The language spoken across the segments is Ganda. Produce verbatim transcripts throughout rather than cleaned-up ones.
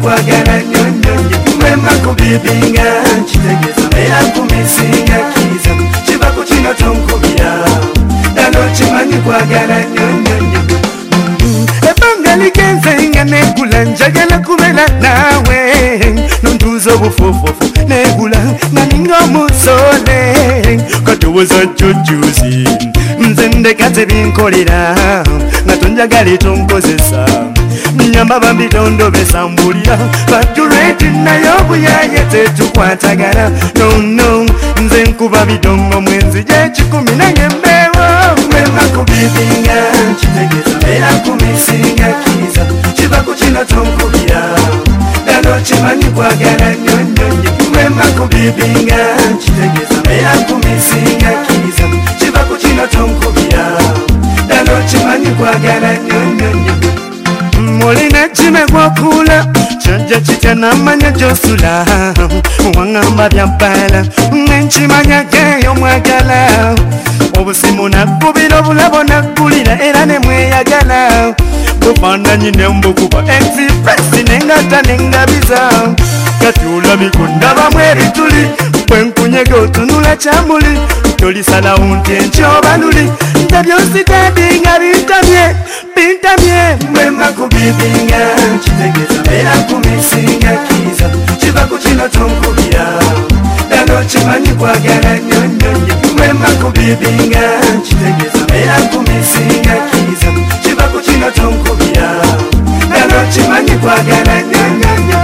kwagala nyonyonye mwema kubibinga kitegeza mera kumisinga kiza kiva ku kino tonkubira dano kimanyi kwagala nyonyonye ebanga ligenze nga negula njagala kubera nawe nontuuza obufuufufu negula nga ninga omusole katowoza jjujjuzi nze ndekaze binkolera nga tonjagala tonkozesa nyamba bambitondobesa mbulira batureti naye obuyaye tetukwatagala nono nze nkuba bidongo mwenzi gyekikumi naye mbewo mwema kubibinga kitegeza mbeera kumisinga kiza kiva ku kino tonkubira dano kimanyi kwagala nyonyonye mwema kubibinga kitegeza mbeera kumisinga kiza kiva ku kino tonkubira dano kimanyi kwagala nyonyonye mulina kime gwokula kyajja kitya namanya gyosula wangamba byampala nenkimanya geyo mwagala obusimu nakubira obulabo nakulira era nemweyagala bufaananyi nembukuba express nengata nengabiza kati olabiko ndabamu ebituli bwenkunyega otunula kyamuli tolisalawo nti enkyobaluli nta byositadinga bintamye bintamye mwema kubibinga kitegeza mbeera kumisinga kiza kiva ku kino tonkubira dano kimanyi kwagala nyonyonye mwema kubibinga kitegeza mbeera kumisinga kiza kiva ku kino tonkubira dano kimanyi kwagala nyonyonye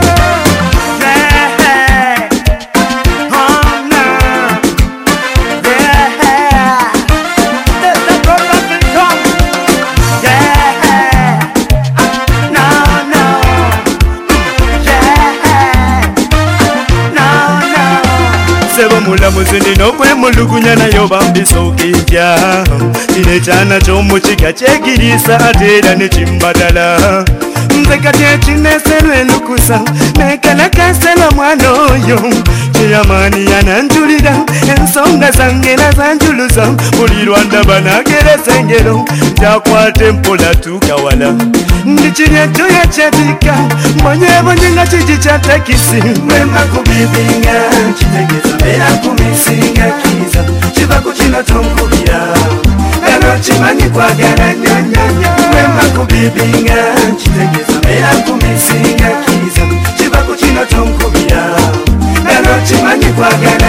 mulamuzi nina okwemulugunya nayo bambisa okijja kino ekyana ky'omukiga kyegirisa ate era nekimbadala nze kati ekineeserwa enukusa nekalakasela omwana oyo kyeyamaani yananjulira ensonga zange nazanjuluza buli lwandaba nageresa engero kyakwata empola tukawala ndikiryejo yakyatika mbonyebonye nga kigi kya takisi mwema kubibinga kitegeza mbeera kumisinga kiza kiva ku kino tonkubira dano kimanyi kwagala nyonyonye mwema kubibinga kitegeza mbeera kumisinga kiza kiva ku kino tonkubira dano kimanyi kwagala